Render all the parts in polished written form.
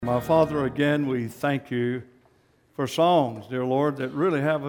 My Father, again, we thank you for songs, dear Lord, that really have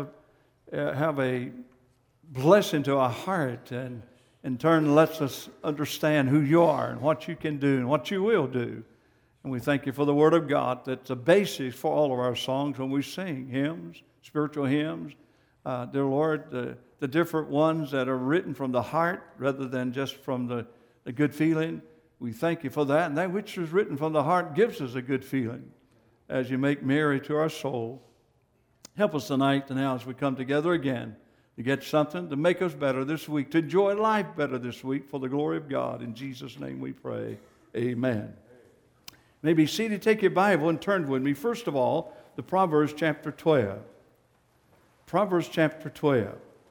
a blessing to our heart and in turn lets us understand who you are and what you can do and what you will do. And we thank you for the Word of God that's a basis for all of our songs when we sing hymns, spiritual hymns. Dear Lord, the different ones that are written from the heart rather than just from the good feeling. We thank you for that. And that which is written from the heart gives us a good feeling as you make merry to our soul. Help us tonight and now as we come together again to get something to make us better this week, to enjoy life better this week for the glory of God. In Jesus' name we pray. Amen. May be seated. Take your Bible and turn with me, first of all, to Proverbs chapter 12. Proverbs chapter 12.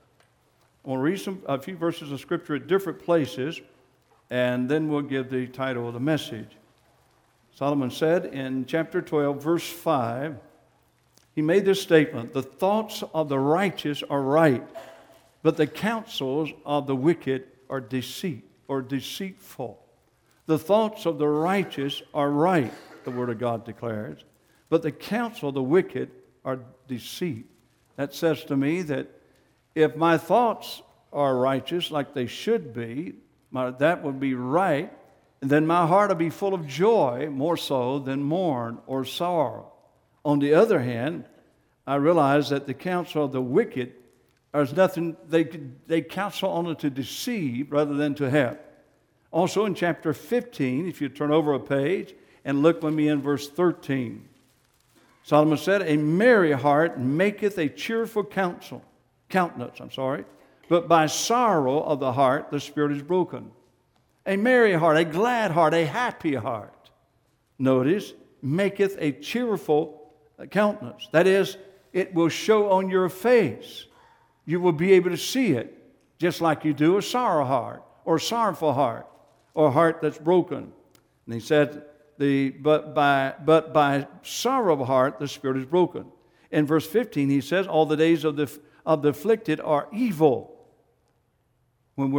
I want to read a few verses of Scripture at different places, and then we'll give the title of the message. Solomon said in chapter 12, verse 5, he made this statement: the thoughts of the righteous are right, but the counsels of the wicked are deceit or deceitful. The thoughts of the righteous are right, the Word of God declares, but the counsel of the wicked are deceit. That says to me that if my thoughts are righteous like they should be, that would be right, and then my heart will be full of joy, more so than mourn or sorrow. On the other hand, I realize that the counsel of the wicked is nothing, they counsel only to deceive rather than to help. Also in chapter 15, if you turn over a page and look with me in verse 13, Solomon said, a merry heart maketh a cheerful countenance, but by sorrow of the heart the spirit is broken. A merry heart, a glad heart, a happy heart, notice, maketh a cheerful countenance. That is, it will show on your face. You will be able to see it, just like you do a sorrow heart, or sorrowful heart, or a heart that's broken. And he said, but by sorrow of heart the spirit is broken. In verse 15 he says, all the days of the afflicted are evil. When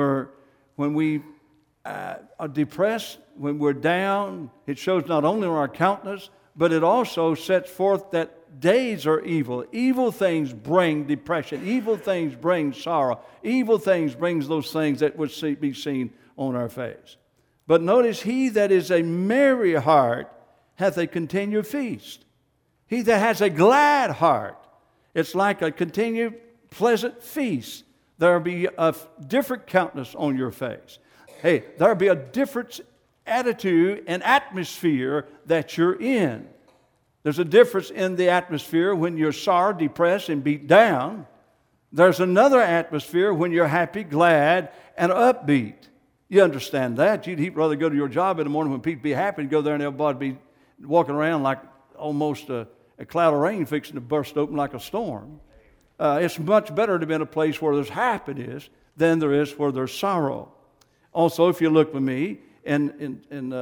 we are depressed, when we're down, it shows not only on our countenance, but it also sets forth that days are evil. Evil things bring depression. Evil things bring sorrow. Evil things brings those things that would be seen on our face. But notice, he that is a merry heart hath a continual feast. He that has a glad heart, it's like a continued pleasant feast. There'll be a different countenance on your face. Hey, there'll be a different attitude and atmosphere that you're in. There's a difference in the atmosphere when you're sorry, depressed, and beat down. There's another atmosphere when you're happy, glad, and upbeat. You understand that. You'd rather go to your job in the morning when people be happy and go there and everybody be walking around like almost a cloud of rain fixing to burst open like a storm. It's much better to be in a place where there's happiness than there is where there's sorrow. Also, if you look with me and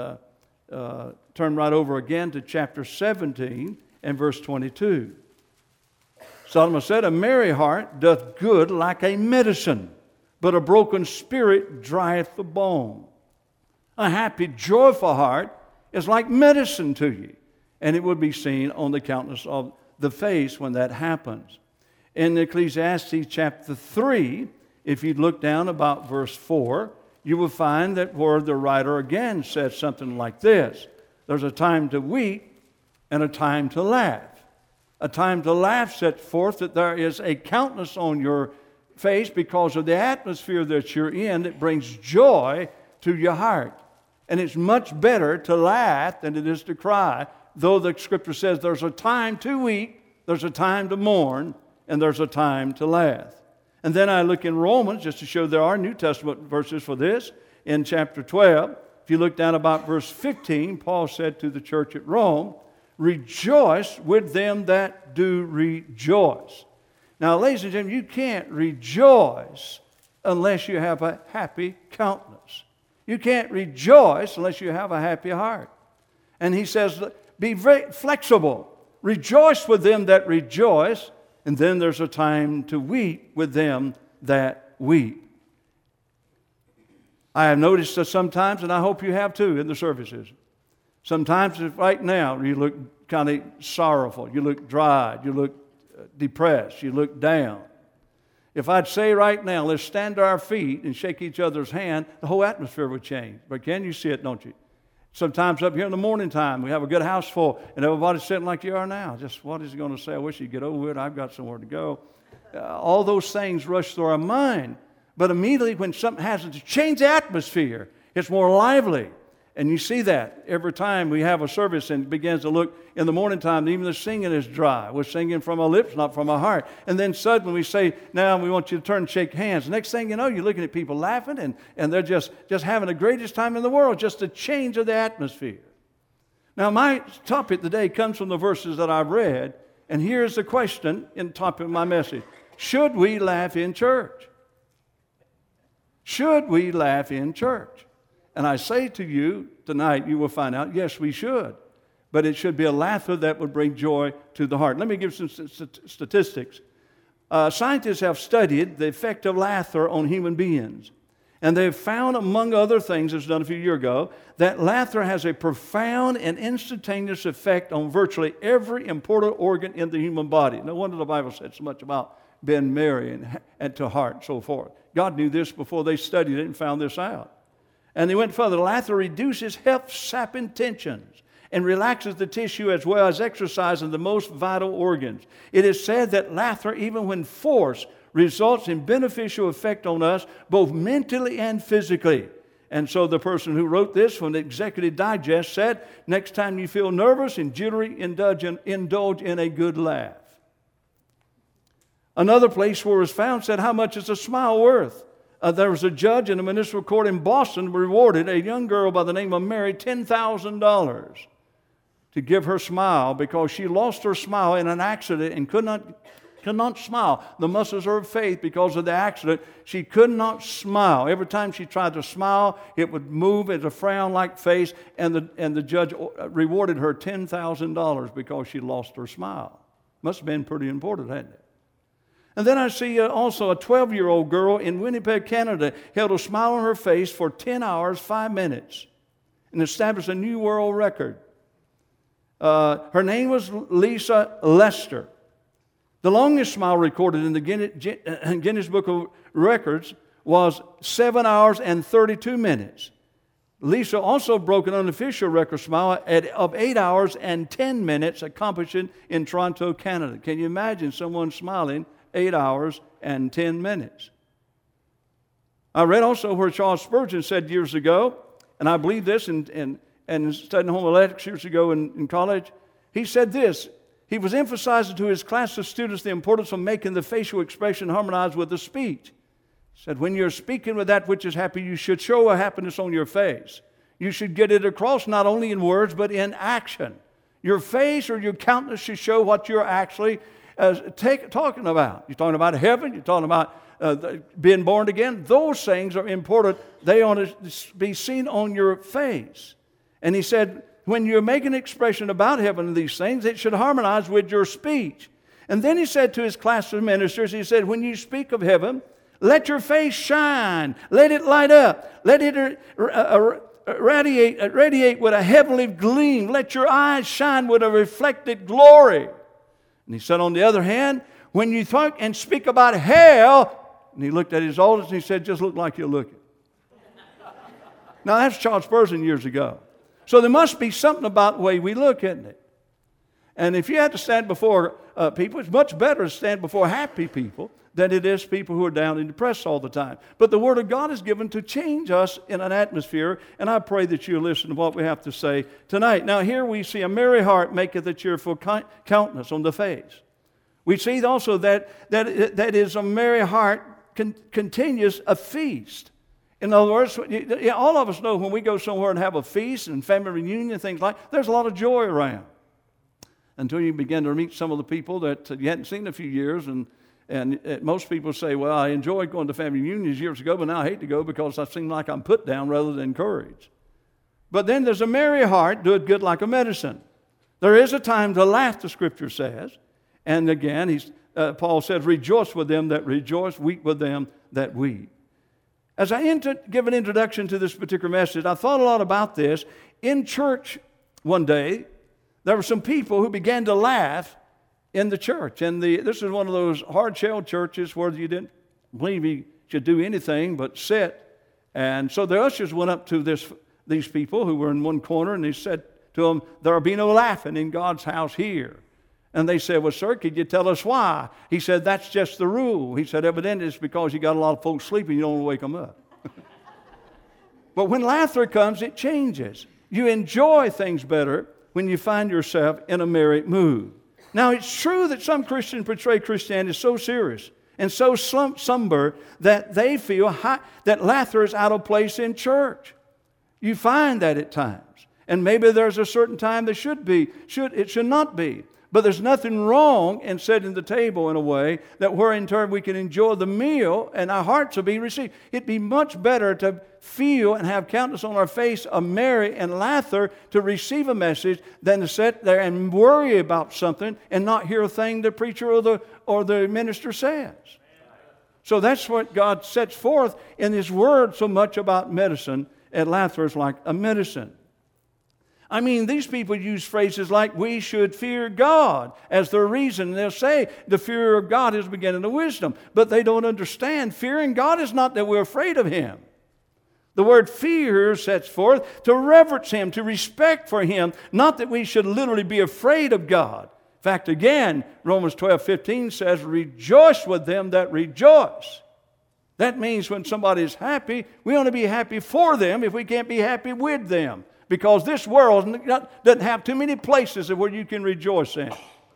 turn right over again to chapter 17 and verse 22. Solomon said, a merry heart doth good like a medicine, but a broken spirit drieth the bone. A happy, joyful heart is like medicine to you, and it would be seen on the countenance of the face when that happens. In Ecclesiastes chapter 3, if you look down about verse 4, you will find that where the writer again says something like this: there's a time to weep and a time to laugh. A time to laugh sets forth that there is a countenance on your face because of the atmosphere that you're in that brings joy to your heart. And it's much better to laugh than it is to cry, though the Scripture says there's a time to weep, there's a time to mourn, and there's a time to laugh. And then I look in Romans just to show there are New Testament verses for this. In chapter 12, if you look down about verse 15, Paul said to the church at Rome, rejoice with them that do rejoice. Now, ladies and gentlemen, you can't rejoice unless you have a happy countenance. You can't rejoice unless you have a happy heart. And he says, be very flexible. Rejoice with them that rejoice, and then there's a time to weep with them that weep. I have noticed that sometimes, and I hope you have too in the services, Sometimes if right now you look kind of sorrowful, you look dry, you look depressed, you look down. If I'd say right now, let's stand to our feet and shake each other's hand, the whole atmosphere would change. But can you see it, don't you? Sometimes up here in the morning time, we have a good house full, and everybody's sitting like you are now. Just what is he going to say? I wish he'd get over it. I've got somewhere to go. All those things rush through our mind. But immediately when something happens to change the atmosphere, it's more lively. And you see that every time we have a service and it begins to look in the morning time, even the singing is dry. We're singing from our lips, not from our heart. And then suddenly we say, now we want you to turn and shake hands. The next thing you know, you're looking at people laughing and they're just having the greatest time in the world, just a change of the atmosphere. Now my topic today comes from the verses that I've read. And here's the question in the topic of my message. Should we laugh in church? Should we laugh in church? And I say to you tonight, you will find out, yes, we should. But it should be a laughter that would bring joy to the heart. Let me give some statistics. Scientists have studied the effect of laughter on human beings. And they've found, among other things, this was done a few years ago, that laughter has a profound and instantaneous effect on virtually every important organ in the human body. No wonder the Bible said so much about being merry and to heart and so forth. God knew this before they studied it and found this out. And they went further. Laughter reduces health-sapping tensions and relaxes the tissue as well as exercising the most vital organs. It is said that laughter, even when forced, results in beneficial effect on us, both mentally and physically. And so the person who wrote this from the Executive Digest said, next time you feel nervous and jittery, indulge in a good laugh. Another place where it was found said, how much is a smile worth? There was a judge in a municipal court in Boston who rewarded a young girl by the name of Mary $10,000 to give her smile because she lost her smile in an accident and could not smile. The muscles of her face, because of the accident, she could not smile. Every time she tried to smile, it would move as a frown-like face, and the judge rewarded her $10,000 because she lost her smile. Must have been pretty important, hadn't it? And then I see also a 12-year-old girl in Winnipeg, Canada, held a smile on her face for 10 hours, 5 minutes, and established a new world record. Her name was Lisa Lester. The longest smile recorded in the Guinness Book of Records was 7 hours and 32 minutes. Lisa also broke an unofficial record smile of 8 hours and 10 minutes, accomplished in Toronto, Canada. Can you imagine someone smiling 8 hours and 10 minutes? I read also where Charles Spurgeon said years ago, and I believe this and studying homiletics years ago in college, he said this. He was emphasizing to his class of students the importance of making the facial expression harmonize with the speech. He said, when you're speaking with that which is happy, you should show a happiness on your face. You should get it across not only in words, but in action. Your face or your countenance should show what you're actually talking about. You're talking about heaven. You're talking about being born again. Those things are important. They ought to be seen on your face. And he said, when you're making an expression about heaven and these things, it should harmonize with your speech. And then he said to his class of ministers, he said, when you speak of heaven, let your face shine. Let it light up. Let it radiate with a heavenly gleam. Let your eyes shine with a reflected glory. And he said, on the other hand, when you talk and speak about hell, and he looked at his audience and he said, just look like you're looking. Now, that's Charles Spurgeon years ago. So there must be something about the way we look, isn't it? And if you had to stand before people, it's much better to stand before happy people than it is people who are down and depressed all the time. But the Word of God is given to change us in an atmosphere, and I pray that you listen to what we have to say tonight. Now here we see a merry heart maketh a cheerful countenance on the face. We see also that is a merry heart continues a feast. In other words, all of us know when we go somewhere and have a feast and family reunion and things like that, there's a lot of joy around. Until you begin to meet some of the people that you hadn't seen in a few years, and most people say, well, I enjoyed going to family reunions years ago, but now I hate to go because I seem like I'm put down rather than encouraged. But then there's a merry heart, doeth good like a medicine. There is a time to laugh, the Scripture says. And again, Paul says, rejoice with them that rejoice, weep with them that weep. As I give an introduction to this particular message, I thought a lot about this. In church, one day, there were some people who began to laugh in the church. And this is one of those hard-shell churches where you didn't believe you should do anything but sit. And so the ushers went up to these people who were in one corner, and they said to them, "There will be no laughing in God's house here." And they said, "Well, sir, could you tell us why?" He said, "That's just the rule." He said, "Evidently it's because you got a lot of folks sleeping, you don't want to wake them up." But when laughter comes, it changes. You enjoy things better when you find yourself in a merry mood. Now, it's true that some Christians portray Christianity so serious and so somber that they feel that laughter is out of place in church. You find that at times. And maybe there's a certain time that it should not be. But there's nothing wrong in setting the table in a way that where in turn we can enjoy the meal and our hearts will be received. It'd be much better to feel and have countenance on our face of merry and laughter to receive a message than to sit there and worry about something and not hear a thing the preacher or the minister says. So that's what God sets forth in His Word so much about medicine, and laughter is like a medicine. I mean, these people use phrases like, "we should fear God," as their reason. They'll say the fear of God is the beginning of wisdom. But they don't understand. Fearing God is not that we're afraid of Him. The word fear sets forth to reverence Him, to respect for Him, not that we should literally be afraid of God. In fact, again, Romans 12:15 says, "Rejoice with them that rejoice." That means when somebody is happy, we want to be happy for them if we can't be happy with them. Because this world doesn't have too many places where you can rejoice in.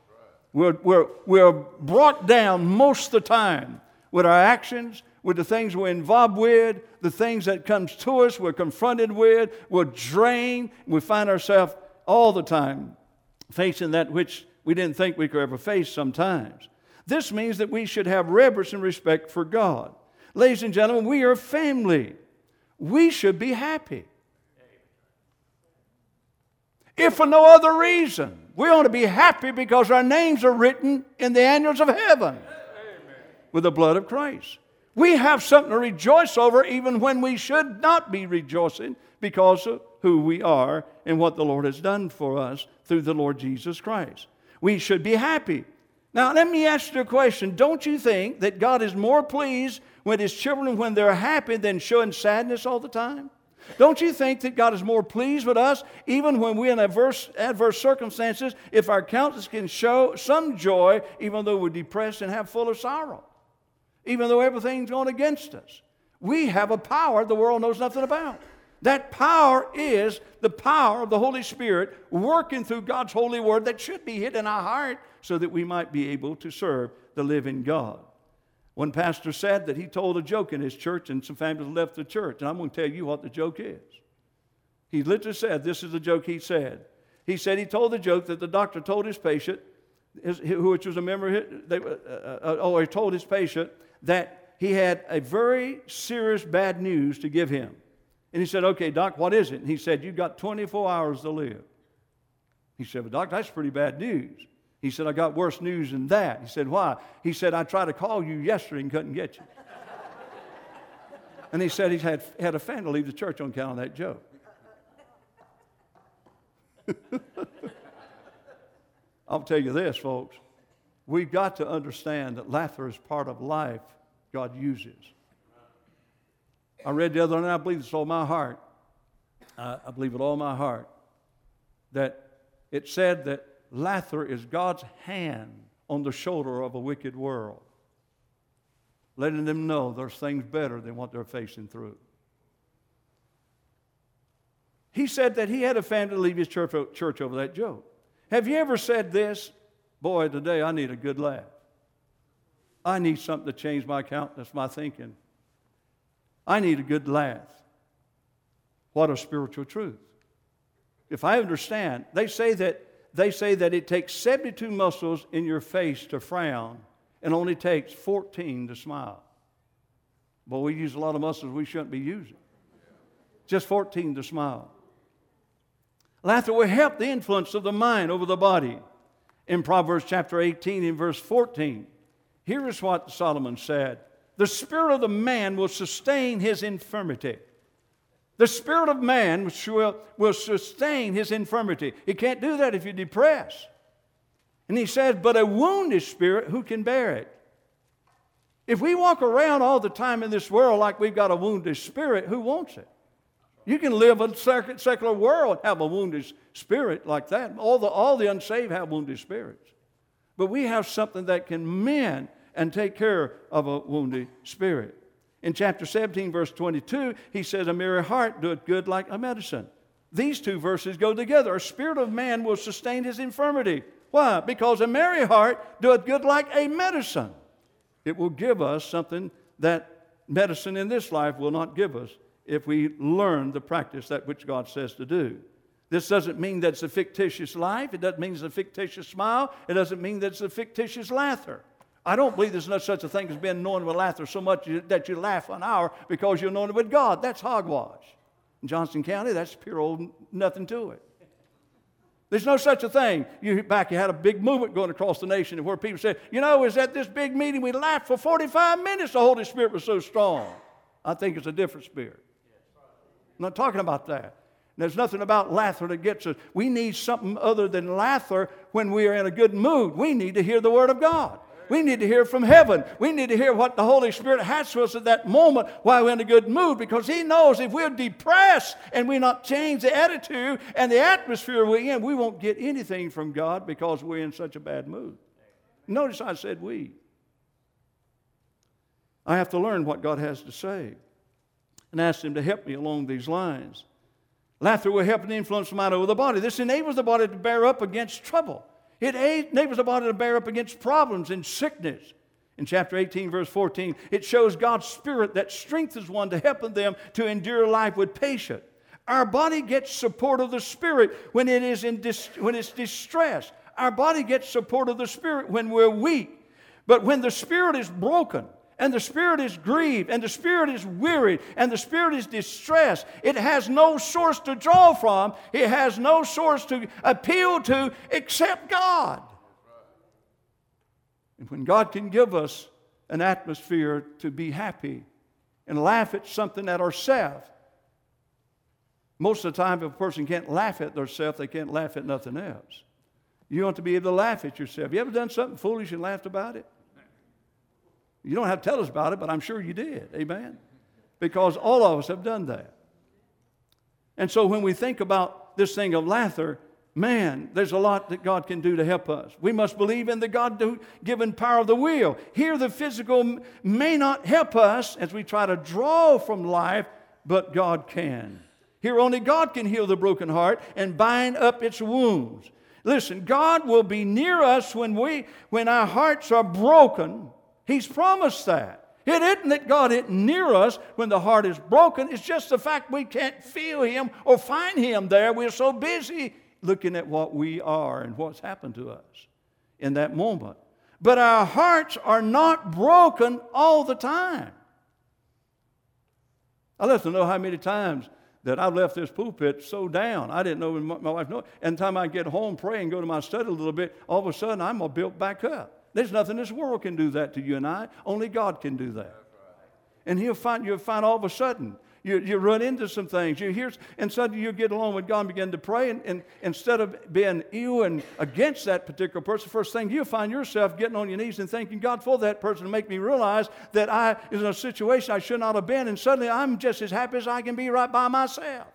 We're brought down most of the time with our actions, with the things we're involved with, the things that comes to us, we're confronted with, we're drained. We find ourselves all the time facing that which we didn't think we could ever face sometimes. This means that we should have reverence and respect for God. Ladies and gentlemen, we are family. We should be happy. If for no other reason, we ought to be happy because our names are written in the annals of heaven with the blood of Christ. We have something to rejoice over even when we should not be rejoicing because of who we are and what the Lord has done for us through the Lord Jesus Christ. We should be happy. Now, let me ask you a question. Don't you think that God is more pleased with His children when they're happy than showing sadness all the time? Don't you think that God is more pleased with us even when we're in adverse circumstances if our countenance can show some joy even though we're depressed and have full of sorrow? Even though everything's going against us. We have a power the world knows nothing about. That power is the power of the Holy Spirit working through God's holy word that should be hid in our heart so that we might be able to serve the living God. One pastor said that he told a joke in his church and some families left the church. And I'm going to tell you what the joke is. He literally said, this is the joke he said. He said he told the joke that the doctor told his patient, which was a member, he told his patient that he had a very serious bad news to give him. And he said, "Okay, doc, what is it?" And he said, "You've got 24 hours to live." He said, "Well, doc, that's pretty bad news." He said, "I got worse news than that." He said, "Why?" He said, "I tried to call you yesterday and couldn't get you." And he said he had a fan to leave the church on account of that joke. I'll tell you this, folks. We've got to understand that laughter is part of life God uses. I read the other night, I believe this with all my heart. I believe with all my heart that it said that laughter is God's hand on the shoulder of a wicked world, letting them know there's things better than what they're facing through. He said that he had a family to leave his church over that joke. Have you ever said this? "Boy, today I need a good laugh. I need something to change my countenance, my thinking. I need a good laugh." What a spiritual truth. If I understand, they say that it takes 72 muscles in your face to frown and only takes 14 to smile. But we use a lot of muscles we shouldn't be using. Just 14 to smile. Laughter will help the influence of the mind over the body. In Proverbs chapter 18 and verse 14, here is what Solomon said. "The spirit of the man will sustain his infirmity." The spirit of man will sustain his infirmity. He can't do that if you're depressed. And he says, but a wounded spirit, who can bear it? If we walk around all the time in this world like we've got a wounded spirit, who wants it? You can live in a secular world and have a wounded spirit like that. All the unsaved have wounded spirits. But we have something that can mend and take care of a wounded spirit. In chapter 17, verse 22, he says, a merry heart doeth good like a medicine. These two verses go together. A spirit of man will sustain his infirmity. Why? Because a merry heart doeth good like a medicine. It will give us something that medicine in this life will not give us if we learn the practice that which God says to do. This doesn't mean that it's a fictitious life. It doesn't mean it's a fictitious smile. It doesn't mean that it's a fictitious laughter. I don't believe there's no such a thing as being anointed with laughter so much that you laugh an hour because you're anointed with God. That's hogwash. In Johnson County, that's pure old nothing to it. There's no such a thing. You had a big movement going across the nation where people said, it was at this big meeting we laughed for 45 minutes. The Holy Spirit was so strong. I think it's a different spirit. I'm not talking about that. There's nothing about laughter that gets us. We need something other than laughter when we are in a good mood. We need to hear the Word of God. We need to hear from heaven. We need to hear what the Holy Spirit has for us at that moment while we're in a good mood, because He knows if we're depressed and we not change the attitude and the atmosphere we're in, we won't get anything from God because we're in such a bad mood. Notice I said we. I have to learn what God has to say and ask Him to help me along these lines. Laughter will help and influence the mind over the body. This enables the body to bear up against trouble. It enables the body to bear up against problems and sickness. In chapter 18, verse 14, it shows God's Spirit that strengthens one to help them to endure life with patience. Our body gets support of the Spirit when it's distressed. Our body gets support of the Spirit when we're weak. But when the Spirit is broken, and the Spirit is grieved, and the Spirit is wearied, and the Spirit is distressed, it has no source to draw from. It has no source to appeal to except God. And when God can give us an atmosphere to be happy and laugh at something at ourselves, most of the time if a person can't laugh at themselves, they can't laugh at nothing else. You want to be able to laugh at yourself. You ever done something foolish and laughed about it? You don't have to tell us about it, but I'm sure you did. Amen? Because all of us have done that. And so when we think about this thing of laughter, man, there's a lot that God can do to help us. We must believe in the God-given power of the will. Here the physical may not help us as we try to draw from life, but God can. Here only God can heal the broken heart and bind up its wounds. Listen, God will be near us when our hearts are broken. He's promised that. It isn't that God isn't near us when the heart is broken. It's just the fact we can't feel Him or find Him there. We're so busy looking at what we are and what's happened to us in that moment. But our hearts are not broken all the time. I let them know how many times that I've left this pulpit so down. I didn't know when my wife knew. And the time I get home, pray, and go to my study a little bit, all of a sudden I'm all built back up. There's nothing in this world can do that to you and I. Only God can do that. And you'll find all of a sudden, you run into some things. You hear, and suddenly you get along with God and begin to pray. And instead of being ill and against that particular person, first thing you'll find yourself getting on your knees and thanking God for that person to make me realize that I is in a situation I should not have been. And suddenly I'm just as happy as I can be right by myself.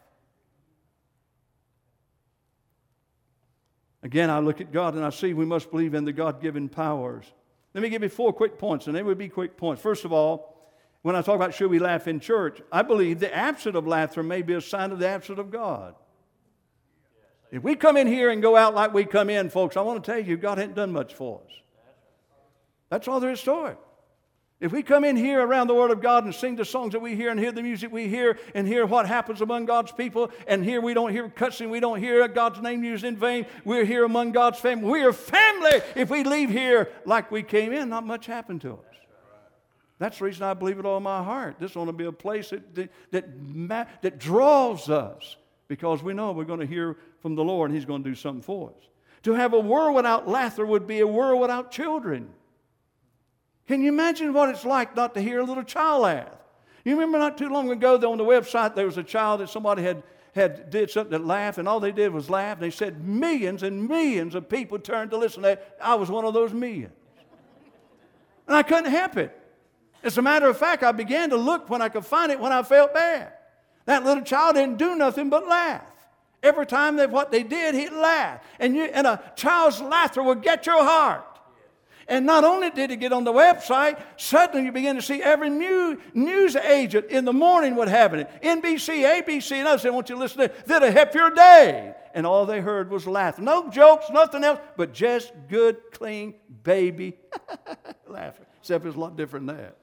Again, I look at God and I see we must believe in the God-given powers. Let me give you 4 quick points, and they would be quick points. First of all, when I talk about should we laugh in church, I believe the absence of laughter may be a sign of the absence of God. If we come in here and go out like we come in, folks, I want to tell you, God hasn't done much for us. That's all there is to it. If we come in here around the Word of God and sing the songs that we hear and hear the music we hear and hear what happens among God's people, and here we don't hear cussing, we don't hear God's name used in vain, we're here among God's family. We are family. If we leave here like we came in, not much happened to us. That's the reason I believe it all in my heart. This is going to be a place that draws us because we know we're going to hear from the Lord and He's going to do something for us. To have a world without laughter would be a world without children. Can you imagine what it's like not to hear a little child laugh? You remember not too long ago on the website there was a child that somebody had did something that laughed, and all they did was laugh. And they said millions and millions of people turned to listen to that. I was one of those millions. And I couldn't help it. As a matter of fact, I began to look when I could find it when I felt bad. That little child didn't do nothing but laugh. Every time what they did, he'd laugh. And a child's laughter will get your heart. And not only did it get on the website, suddenly you begin to see every news agent in the morning would have it. NBC, ABC, and others, they want you to listen to it. That'll help your day. And all they heard was laughter. No jokes, nothing else, but just good, clean, baby laughter. Except it's a lot different than that.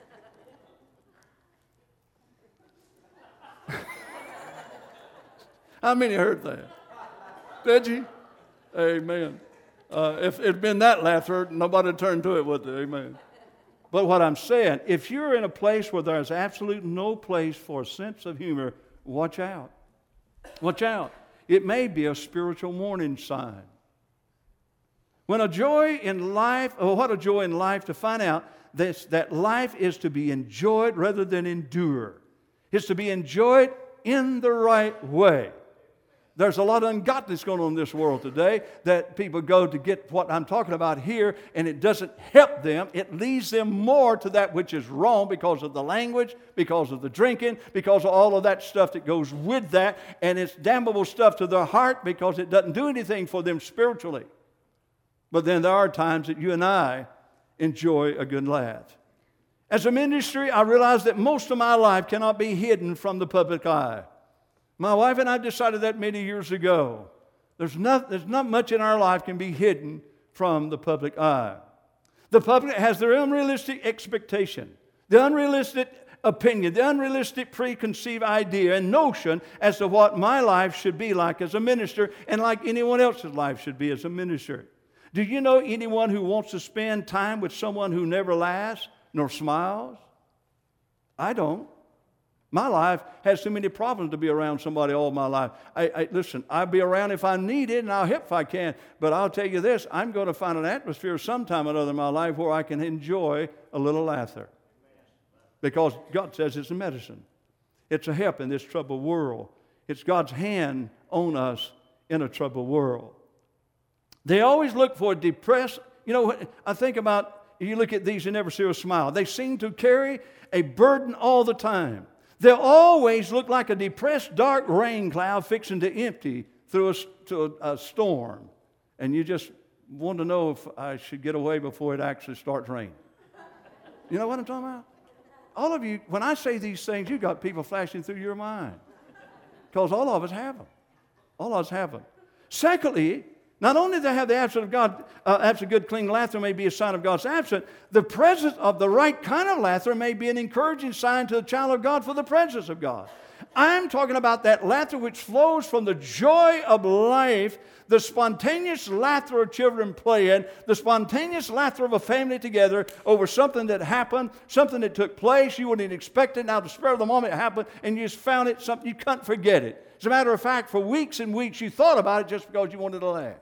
How many heard that? Did you? Amen. If it had been that laughter, nobody would turn to it, would they? Amen. But what I'm saying, if you're in a place where there's absolutely no place for a sense of humor, watch out. Watch out. It may be a spiritual warning sign. When a joy in life, what a joy in life to find out that life is to be enjoyed rather than endure. It's to be enjoyed in the right way. There's a lot of ungodliness going on in this world today that people go to get what I'm talking about here, and it doesn't help them. It leads them more to that which is wrong because of the language, because of the drinking, because of all of that stuff that goes with that, and it's damnable stuff to their heart because it doesn't do anything for them spiritually. But then there are times that you and I enjoy a good laugh. As a ministry, I realize that most of my life cannot be hidden from the public eye. My wife and I decided that many years ago. There's not much in our life can be hidden from the public eye. The public has their unrealistic expectation, the unrealistic opinion, the unrealistic preconceived idea and notion as to what my life should be like as a minister and like anyone else's life should be as a minister. Do you know anyone who wants to spend time with someone who never laughs nor smiles? I don't. My life has too many problems to be around somebody all my life. Listen, I'll be around if I need it, and I'll help if I can. But I'll tell you this, I'm going to find an atmosphere sometime or another in my life where I can enjoy a little laughter. Because God says it's a medicine. It's a help in this troubled world. It's God's hand on us in a troubled world. They always look for a depressed, I think about, you look at these, you never see a smile. They seem to carry a burden all the time. They always look like a depressed, dark rain cloud fixing to empty through a storm. And you just want to know if I should get away before it actually starts raining. You know what I'm talking about? All of you, when I say these things, you've got people flashing through your mind. Because all of us have them. All of us have them. Secondly, not only do they have the absence of God, absent good, clean laughter may be a sign of God's absence, the presence of the right kind of laughter may be an encouraging sign to the child of God for the presence of God. I'm talking about that laughter which flows from the joy of life, the spontaneous laughter of children playing, the spontaneous laughter of a family together over something that happened, something that took place. You wouldn't expect it. Now, the spur of the moment it happened, and you just found it something you couldn't forget it. As a matter of fact, for weeks and weeks you thought about it just because you wanted to laugh.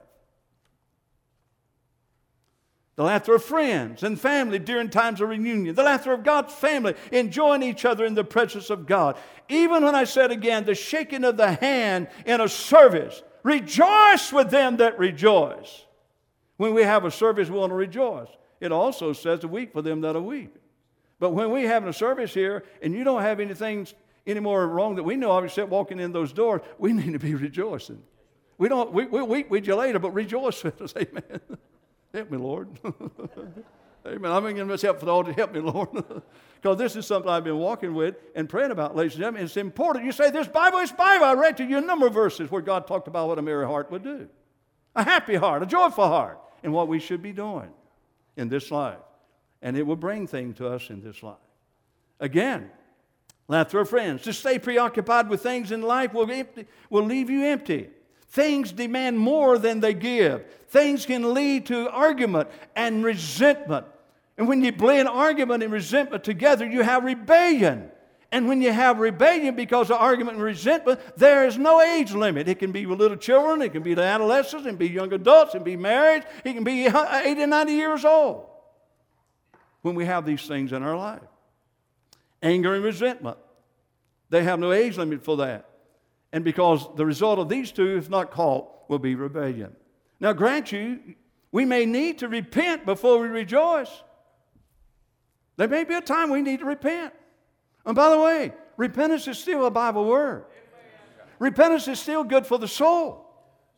The laughter of friends and family during times of reunion. The laughter of God's family enjoying each other in the presence of God. Even when I said again, the shaking of the hand in a service. Rejoice with them that rejoice. When we have a service, we want to rejoice. It also says to weep for them that are weeping. But when we have a service here and you don't have anything any more wrong that we know of except walking in those doors, we need to be rejoicing. We'll weep with you later, but rejoice with us. Amen. Help me, Lord. Amen. I'm going to get help for the altar. Help me, Lord. Because this is something I've been walking with and praying about, ladies and gentlemen. It's important. You say, this Bible is Bible. I read to you a number of verses where God talked about what a merry heart would do. A happy heart, a joyful heart, and what we should be doing in this life. And it will bring things to us in this life. Again, laughter of friends. To stay preoccupied with things in life will leave you empty. Things demand more than they give. Things can lead to argument and resentment. And when you blend argument and resentment together, you have rebellion. And when you have rebellion because of argument and resentment, there is no age limit. It can be with little children, it can be the adolescents, it can be young adults, it can be married, it can be 80, 90 years old when we have these things in our life. anger and resentment. They have no age limit for that. And because the result of these two, if not caught, will be rebellion. Now, grant you, we may need to repent before we rejoice. There may be a time we need to repent. And by the way, repentance is still a Bible word. Repentance is still good for the soul.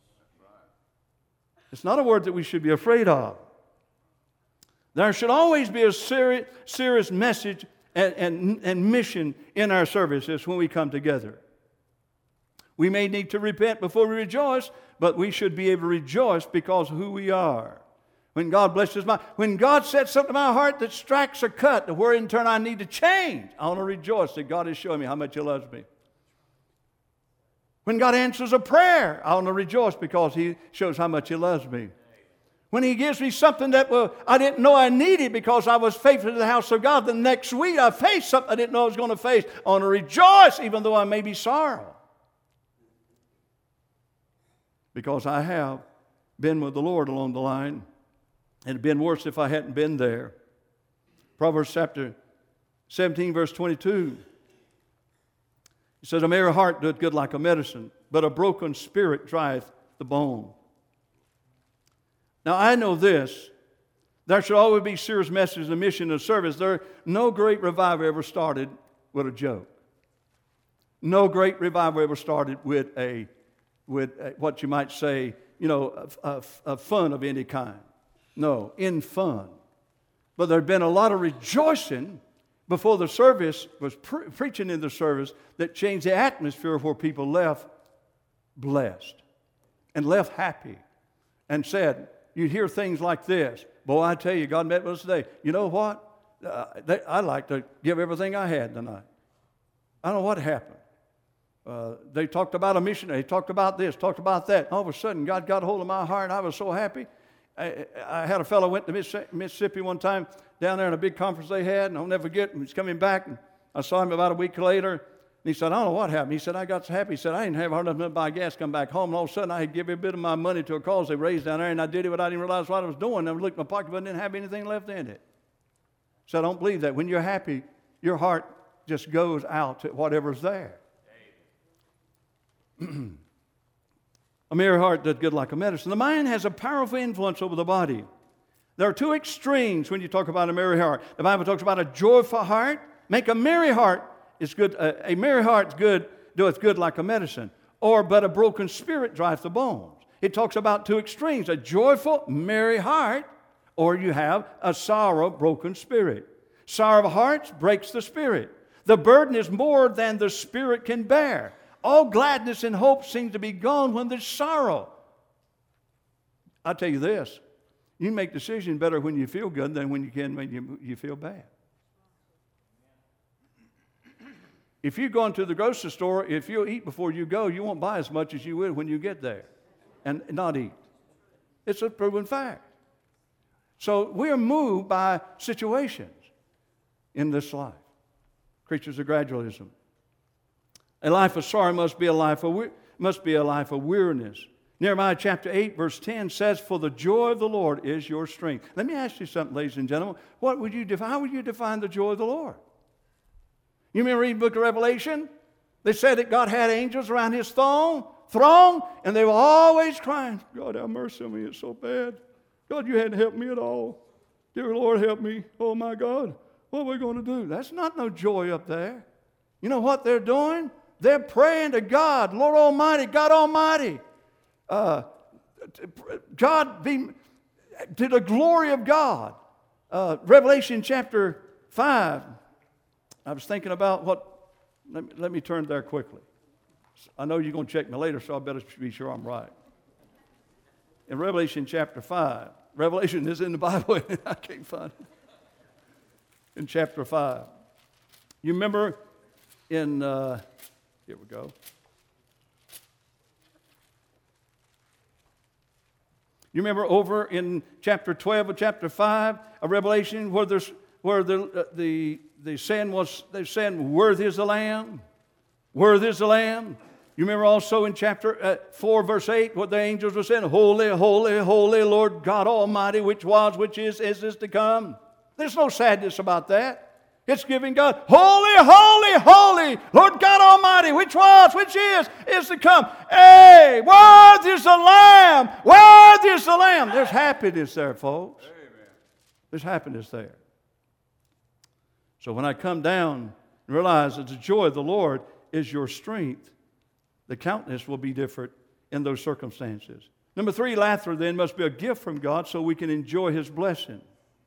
It's not a word that we should be afraid of. There should always be a serious message and mission in our services when we come together. We may need to repent before we rejoice, but we should be able to rejoice because of who we are. When God blesses when God sets something in my heart that strikes a cut to where in turn I need to change, I want to rejoice that God is showing me how much He loves me. When God answers a prayer, I want to rejoice because He shows how much He loves me. When He gives me something that I didn't know I needed because I was faithful to the house of God, the next week I faced something I didn't know I was going to face. I want to rejoice even though I may be sorrow. Because I have been with the Lord along the line. It would have been worse if I hadn't been there. Proverbs chapter 17, verse 22. It says, a merry heart doeth good like a medicine, but a broken spirit drieth the bone. Now, I know this. There should always be serious messages and mission and service. No great revival ever started with a joke. No great revival ever started with what you might say, a fun of any kind. No, in fun. But there had been a lot of rejoicing before the service was preaching in the service that changed the atmosphere where people left blessed and left happy and said, you'd hear things like this. Boy, I tell you, God met with us today. You know what? I'd like to give everything I had tonight. I don't know what happened. They talked about a missionary. They talked about this, talked about that. All of a sudden, God got a hold of my heart. I was so happy. I had a fellow went to Mississippi one time down there in a big conference they had, and I'll never forget. He was coming back, and I saw him about a week later. And he said, I don't know what happened. He said, I got so happy. He said, I didn't have hard enough to buy gas, come back home. And all of a sudden, I had given a bit of my money to a cause they raised down there, and I did it, but I didn't realize what I was doing. I looked in my pocket, but I didn't have anything left in it. So I don't believe that. When you're happy, your heart just goes out to whatever's there. A merry heart does good like a medicine. The mind has a powerful influence over the body. There are two extremes when you talk about a merry heart. The Bible talks about a joyful heart. Make a merry heart is good. A merry heart is good, doeth good like a medicine. But a broken spirit drieth the bones. It talks about two extremes: a joyful, merry heart, or you have a sorrow, broken spirit. Sorrow of hearts breaks the spirit. The burden is more than the spirit can bear. All gladness and hope seem to be gone when there's sorrow. I'll tell you this. You make decisions better when you feel good than when you feel bad. If you go into the grocery store, if you eat before you go, you won't buy as much as you would when you get there and not eat. It's a proven fact. So we are moved by situations in this life. Creatures of gradualism. A life of sorrow must be a life of weariness. Nehemiah chapter 8, verse 10 says, for the joy of the Lord is your strength. Let me ask you something, ladies and gentlemen. How would you define the joy of the Lord? You remember reading the book of Revelation? They said that God had angels around His throne, and they were always crying, God, have mercy on me, it's so bad. God, you hadn't helped me at all. Dear Lord, help me. Oh, my God, what are we going to do? That's not no joy up there. You know what they're doing? They're praying to God, Lord Almighty, God Almighty. God be to the glory of God. Revelation chapter 5. I was thinking about let me turn there quickly. I know you're going to check me later, so I better be sure I'm right. In Revelation chapter 5. Revelation is in the Bible, and I can't find it. In chapter 5. You remember in... here we go. You remember over in chapter 12 of chapter 5 of Revelation where the saying was, they're saying, worthy is the Lamb, worthy is the Lamb. You remember also in chapter 4 verse 8 what the angels were saying, holy, holy, holy Lord God Almighty, which was, which is to come. There's no sadness about that. It's giving God, holy, holy, holy, Lord God Almighty, which was, which is to come. Hey, worthy is the Lamb, worthy is the Lamb. There's happiness there, folks. Amen. There's happiness there. So when I come down and realize that the joy of the Lord is your strength, the countenance will be different in those circumstances. Number 3, laughter then must be a gift from God so we can enjoy His blessing.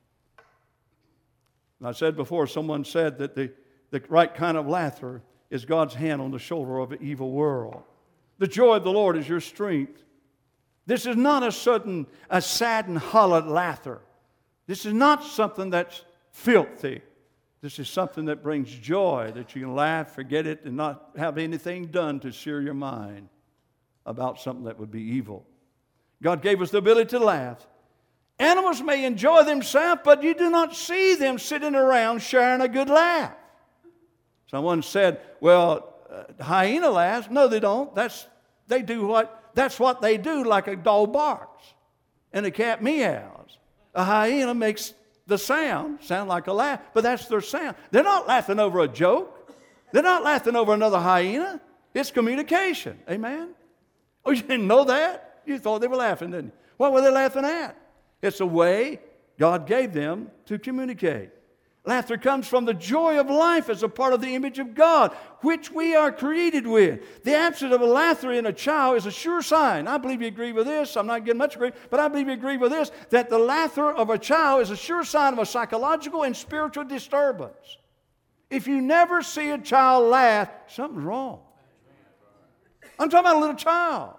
And I said before, someone said that the right kind of laughter is God's hand on the shoulder of an evil world. The joy of the Lord is your strength. This is not a sad and hollow laughter. This is not something that's filthy. This is something that brings joy, that you can laugh, forget it, and not have anything done to sear your mind about something that would be evil. God gave us the ability to laugh. Animals may enjoy themselves, but you do not see them sitting around sharing a good laugh. Someone said, well, hyena laughs. No, they don't. That's what they do, like a dog barks and a cat meows. A hyena makes the sound like a laugh, but that's their sound. They're not laughing over a joke. They're not laughing over another hyena. It's communication. Amen? Oh, you didn't know that? You thought they were laughing, didn't you? What were they laughing at? It's a way God gave them to communicate. Laughter comes from the joy of life as a part of the image of God, which we are created with. The absence of a laughter in a child is a sure sign. I believe you agree with this. I'm not getting much agree, but I believe you agree with this, that the laughter of a child is a sure sign of a psychological and spiritual disturbance. If you never see a child laugh, something's wrong. I'm talking about a little child.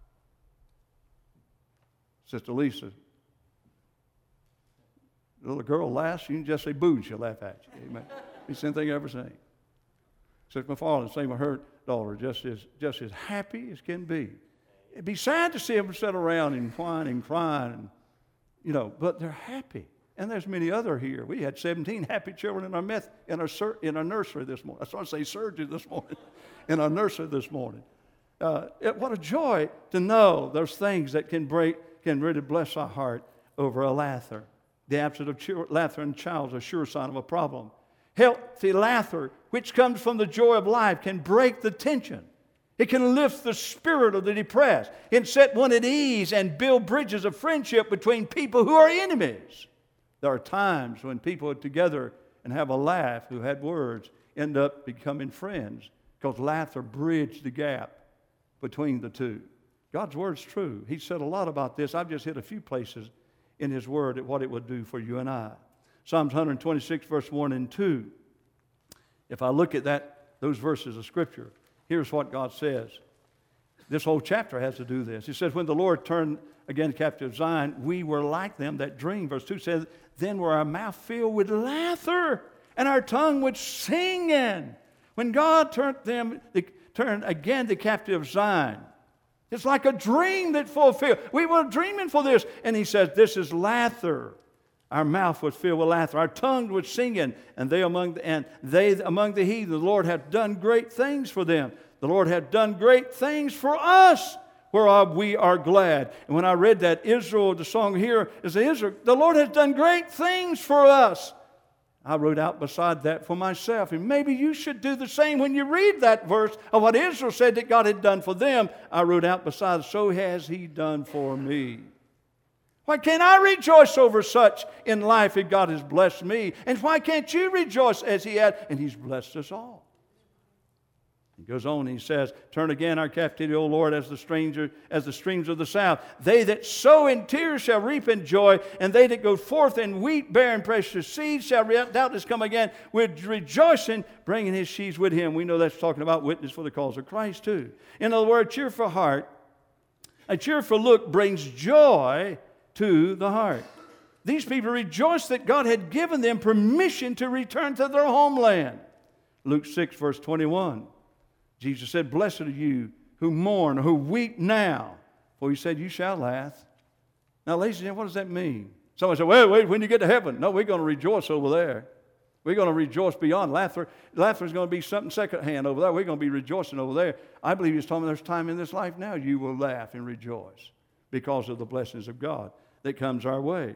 Sister Lisa, the little girl laughs, you can just say boo, and she'll laugh at you. Amen. It's the same thing I ever seen. Sister McFarland, same with her daughter, just as happy as can be. It'd be sad to see them sit around and whine and cry, and, but they're happy. And there's many other here. We had 17 happy children in our nursery this morning. I was trying to say surgery this morning. In our nursery this morning. What a joy to know those things that can really bless our heart over a laughter. The absence of laughter in a child is a sure sign of a problem. Healthy laughter, which comes from the joy of life, can break the tension. It can lift the spirit of the depressed. It can set one at ease and build bridges of friendship between people who are enemies. There are times when people are together and have a laugh who had words end up becoming friends because laughter bridged the gap between the two. God's word's true. He said a lot about this. I've just hit a few places in His word at what it would do for you and I. Psalms 126, verse 1 and 2. If I look at those verses of Scripture, here's what God says. This whole chapter has to do this. He says, when the Lord turned again the captive Zion, we were like them that dream. Verse 2 says, then were our mouth filled with laughter and our tongue with singing. When God turned again the captive Zion, it's like a dream that fulfilled. We were dreaming for this. And He says, this is laughter. Our mouth was filled with laughter. Our tongue was singing. And they among the heathen, the Lord hath done great things for them. The Lord hath done great things for us, whereof we are glad. And when I read that, Israel, the song here is Israel, the Lord has done great things for us. I wrote out beside that for myself. And maybe you should do the same when you read that verse of what Israel said that God had done for them. I wrote out beside, so has He done for me. Why can't I rejoice over such in life that God has blessed me? And why can't you rejoice as He had? And He's blessed us all. He goes on, He says, turn again our captivity, O Lord, as the streams of the south. They that sow in tears shall reap in joy, and they that go forth in wheat bearing precious seeds shall doubtless come again with rejoicing, bringing his sheaves with him. We know that's talking about witness for the cause of Christ too. In other words, cheerful heart, a cheerful look brings joy to the heart. These people rejoiced that God had given them permission to return to their homeland. Luke 6, verse 21. Jesus said, blessed are you who mourn, who weep now. For He said, you shall laugh. Now, ladies and gentlemen, what does that mean? Someone said, wait, when you get to heaven. No, we're going to rejoice over there. We're going to rejoice beyond. Laughter is going to be something secondhand over there. We're going to be rejoicing over there. I believe He's telling me there's time in this life now you will laugh and rejoice because of the blessings of God that comes our way.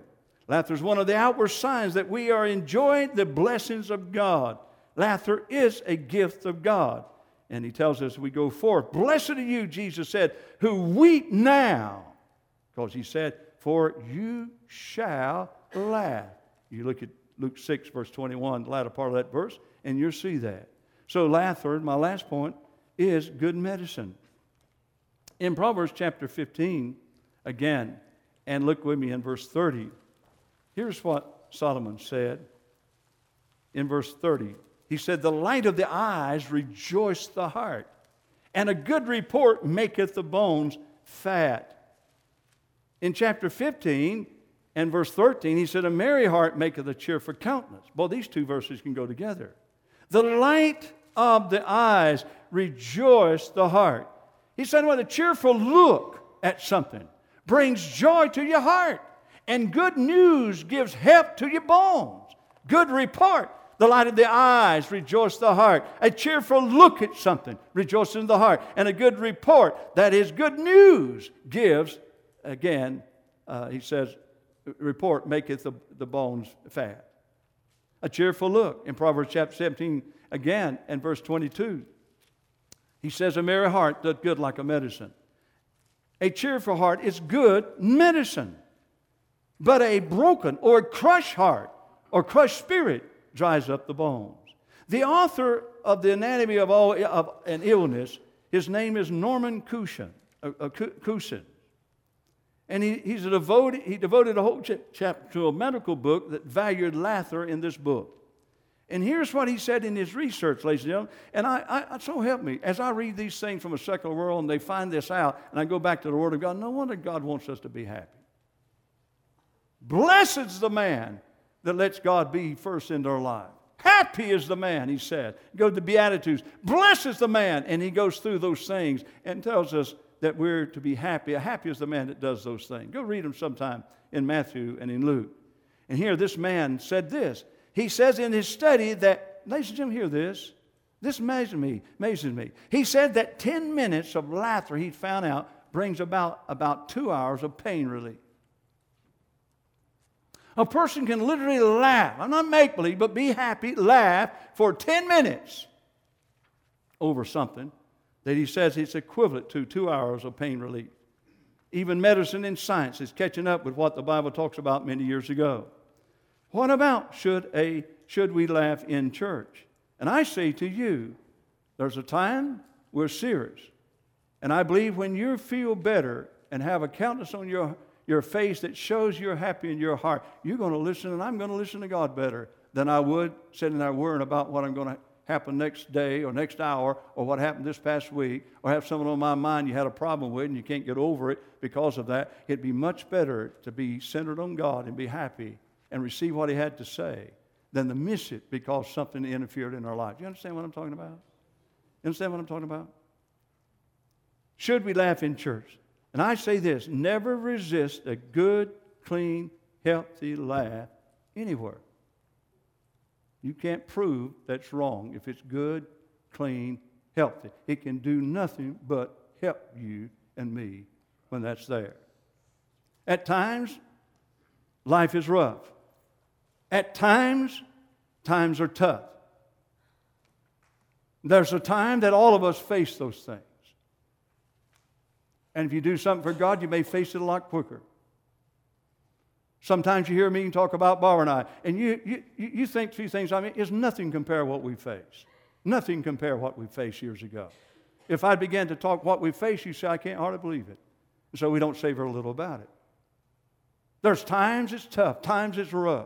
Laughter is one of the outward signs that we are enjoying the blessings of God. Laughter is a gift of God. And he tells us we go forth. Blessed are you, Jesus said, who weep now. Because he said, for you shall laugh. You look at Luke 6, verse 21, the latter part of that verse, and you'll see that. So laughter, my last point, is good medicine. In Proverbs chapter 15, again, and look with me in verse 30, here's what Solomon said in verse 30. He said, the light of the eyes rejoice the heart, and a good report maketh the bones fat. In chapter 15 and verse 13, he said, a merry heart maketh a cheerful countenance. Both these two verses can go together. The light of the eyes rejoice the heart. He said, when a cheerful look at something brings joy to your heart, and good news gives help to your bones. Good report. The light of the eyes rejoice the heart. A cheerful look at something rejoices the heart. And a good report, that is good news, gives, again, he says, report maketh the bones fat. A cheerful look. In Proverbs chapter 17, again, and verse 22, he says, a merry heart doth good like a medicine. A cheerful heart is good medicine. But a broken or crushed heart or crushed spirit dries up the bones. The author of The Anatomy of an Illness, his name is Norman Cousin. And he devoted a whole chapter to a medical book that valued laughter in this book. And here's what he said in his research, ladies and gentlemen. And I so help me, as I read these things from a secular world and they find this out, and I go back to the Word of God, no wonder God wants us to be happy. Blessed is the man that lets God be first in their life. Happy is the man, he said. Go to the Beatitudes. Blessed is the man. And he goes through those things and tells us that we're to be happy. Happy is the man that does those things. Go read them sometime in Matthew and in Luke. And here this man said this. He says in his study that, ladies and gentlemen, hear this. This amazes me. He said that 10 minutes of laughter, he found out, brings about 2 hours of pain relief. A person can literally laugh. I'm not make-believe, but be happy, laugh for 10 minutes over something that he says it's equivalent to 2 hours of pain relief. Even medicine and science is catching up with what the Bible talks about many years ago. What about should we laugh in church? And I say to you, there's a time we're serious. And I believe when you feel better and have a countenance on your face that shows you're happy in your heart, you're going to listen, and I'm going to listen to God better than I would sitting there worrying about what I'm going to happen next day or next hour or what happened this past week or have someone on my mind you had a problem with and you can't get over it because of that. It'd be much better to be centered on God and be happy and receive what He had to say than to miss it because something interfered in our life. You understand what I'm talking about? You understand what I'm talking about? Should we laugh in church? And I say this, never resist a good, clean, healthy laugh anywhere. You can't prove that's wrong if it's good, clean, healthy. It can do nothing but help you and me when that's there. At times, life is rough. At times, times are tough. There's a time that all of us face those things. And if you do something for God, you may face it a lot quicker. Sometimes you hear me talk about Barbara and I, and you think a few things, I mean, it's nothing compare what we face. Nothing compare what we faced years ago. If I began to talk what we face, you say, I can't hardly believe it. And so we don't say very little about it. There's times it's tough, times it's rough.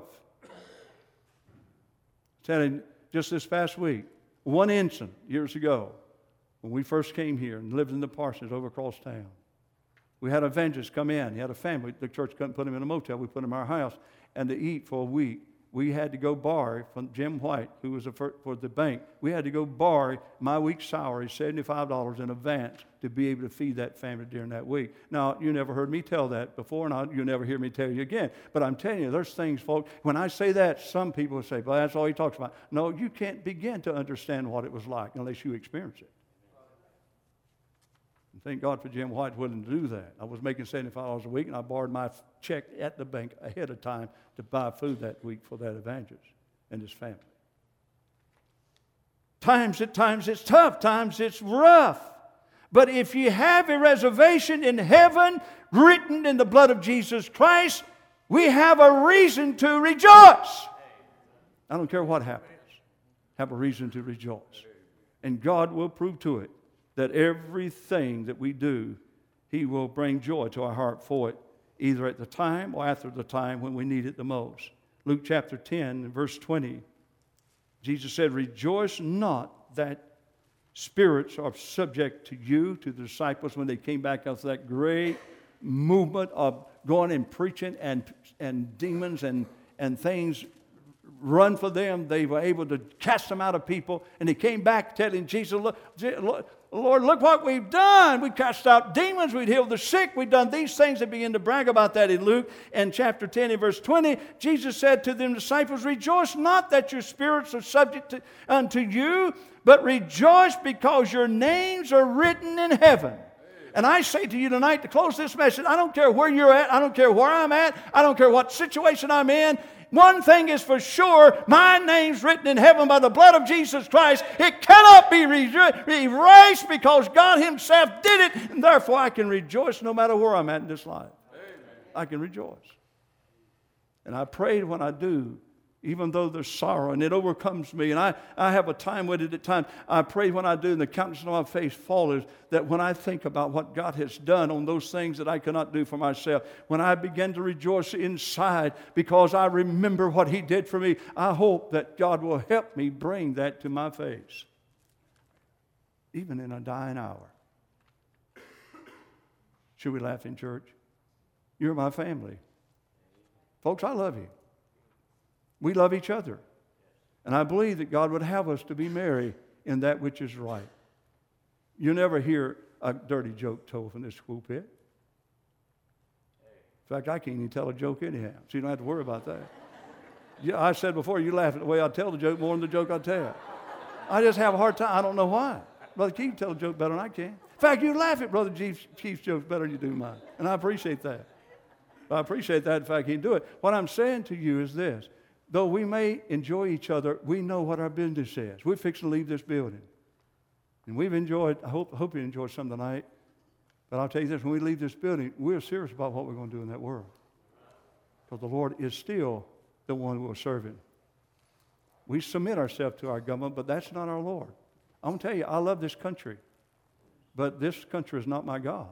Telling just this past week, one incident years ago, when we first came here and lived in the Parsons over across town. We had an evangelist come in. He had a family. The church couldn't put him in a motel. We put him in our house. And to eat for a week, we had to go borrow from Jim White, who was for the bank. We had to go borrow my week's salary, $75 in advance, to be able to feed that family during that week. Now, you never heard me tell that before, and you'll never hear me tell you again. But I'm telling you, there's things, folks, when I say that, some people will say, well, that's all he talks about. No, you can't begin to understand what it was like unless you experience it. Thank God for Jim White willing to do that. I was making $75 a week, and I borrowed my check at the bank ahead of time to buy food that week for that evangelist and his family. At times it's tough. Times it's rough. But if you have a reservation in heaven written in the blood of Jesus Christ, we have a reason to rejoice. I don't care what happens. Have a reason to rejoice. And God will prove to it that everything that we do, He will bring joy to our heart for it, either at the time or after the time when we need it the most. Luke chapter 10, verse 20, Jesus said, rejoice not that spirits are subject to you, to the disciples when they came back after that great movement of going and preaching and demons and things run for them. They were able to cast them out of people. And they came back telling Jesus, Lord, look what we've done. We cast out demons. We'd healed the sick. We've done these things. They begin to brag about that in Luke. And chapter 10 and verse 20, Jesus said to them disciples, rejoice not that your spirits are subject unto you, but rejoice because your names are written in heaven. And I say to you tonight to close this message, I don't care where you're at. I don't care where I'm at. I don't care what situation I'm in. One thing is for sure, my name's written in heaven by the blood of Jesus Christ. It cannot be erased because God Himself did it. And therefore I can rejoice no matter where I'm at in this life. Amen. I can rejoice. And I pray when I do, even though there's sorrow and it overcomes me, and I have a time with it at times, I pray when I do, and the countenance of my face falls, that when I think about what God has done on those things that I cannot do for myself, when I begin to rejoice inside because I remember what He did for me, I hope that God will help me bring that to my face, even in a dying hour. Should we laugh in church? You're my family. Folks, I love you. We love each other. And I believe that God would have us to be merry in that which is right. You never hear a dirty joke told from this pulpit. In fact, I can't even tell a joke anyhow, so you don't have to worry about that. Yeah, I said before, you laugh at the way I tell the joke more than the joke I tell. I just have a hard time. I don't know why. Brother Keith tell a joke better than I can. In fact, you laugh at Brother Keith's jokes better than you do mine. And I appreciate that. I appreciate that. In fact, he can do it. What I'm saying to you is this. Though we may enjoy each other, we know what our business is. We're fixing to leave this building. And we've enjoyed, I hope you enjoyed some tonight. But I'll tell you this, when we leave this building, we're serious about what we're going to do in that world. Because the Lord is still the one we're serving. We submit ourselves to our government, but that's not our Lord. I'm going to tell you, I love this country. But this country is not my God.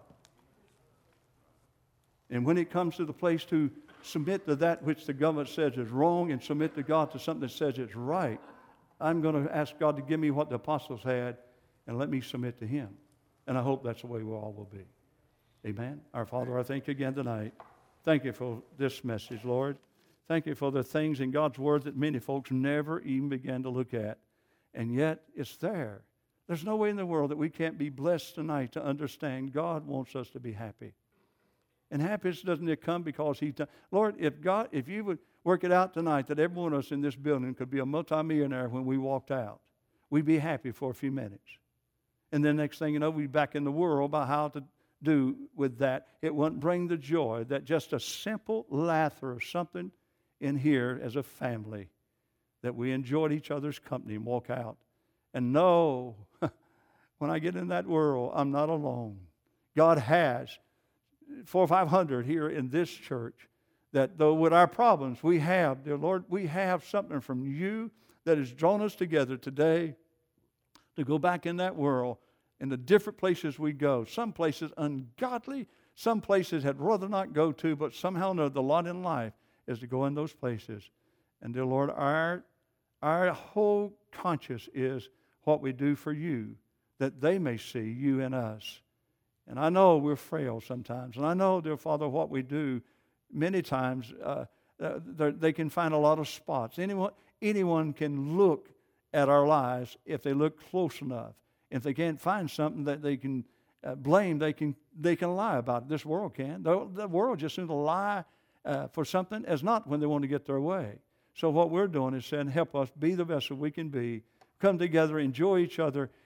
And when it comes to the place to submit to that which the government says is wrong and submit to God to something that says it's right, I'm going to ask God to give me what the apostles had and let me submit to Him. And I hope that's the way we all will be. Amen. Our Father, I thank you again tonight. Thank you for this message, Lord. Thank you for the things in God's Word that many folks never even began to look at. And yet it's there. There's no way in the world that we can't be blessed tonight to understand God wants us to be happy. And happiness doesn't come because He's done. Lord, if you would work it out tonight that every one of us in this building could be a multimillionaire when we walked out, we'd be happy for a few minutes. And then next thing you know, we'd be back in the world about how to do with that. It wouldn't bring the joy that just a simple laughter or something in here as a family, that we enjoyed each other's company and walk out. And know, when I get in that world, I'm not alone. God has 400 or 500 here in this church, that though with our problems we have, dear Lord, we have something from you that has drawn us together today to go back in that world in the different places we go. Some places ungodly, some places I'd rather not go to, but somehow or another the lot in life is to go in those places. And dear Lord, our whole conscience is what we do for you, that they may see you in us. And I know we're frail sometimes. And I know, dear Father, what we do many times, they can find a lot of spots. Anyone can look at our lives if they look close enough. If they can't find something that they can blame, they can lie about it. This world can. The world just seems to lie for something as not when they want to get their way. So what we're doing is saying, help us be the vessel we can be, come together, enjoy each other,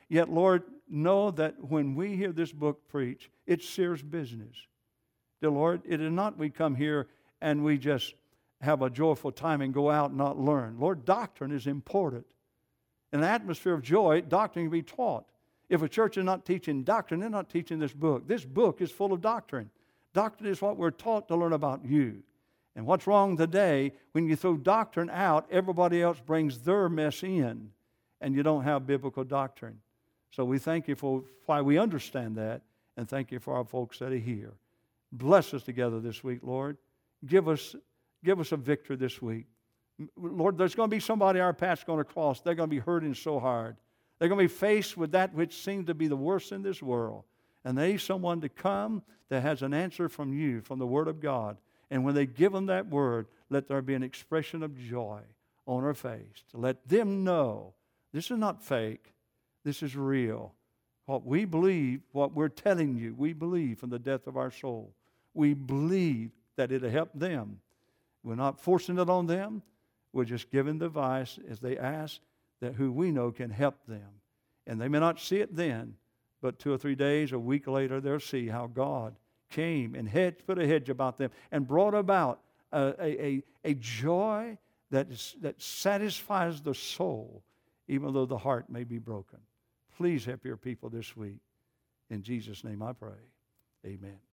Yet, Lord, know that when we hear this book preached, it's serious business. Dear Lord, it is not we come here and we just have a joyful time and go out and not learn. Lord, doctrine is important. In an atmosphere of joy, doctrine can be taught. If a church is not teaching doctrine, they're not teaching this book. This book is full of doctrine. Doctrine is what we're taught to learn about you. And what's wrong today, when you throw doctrine out, everybody else brings their mess in, and you don't have biblical doctrine. So we thank you for why we understand that, and thank you for our folks that are here. Bless us together this week, Lord. Give us a victory this week. Lord, there's going to be somebody our path's going to cross. They're going to be hurting so hard. They're going to be faced with that which seems to be the worst in this world. And they need someone to come that has an answer from you, from the Word of God. And when they give them that word, let there be an expression of joy on their face to let them know this is not fake. This is real. What we believe, what we're telling you, we believe from the depth of our soul. We believe that it'll help them. We're not forcing it on them. We're just giving the advice as they ask that who we know can help them. And they may not see it then, but 2 or 3 days, a week later, they'll see how God came and put a hedge about them and brought about a joy that satisfies the soul, even though the heart may be broken. Please help your people this week. In Jesus' name I pray. Amen.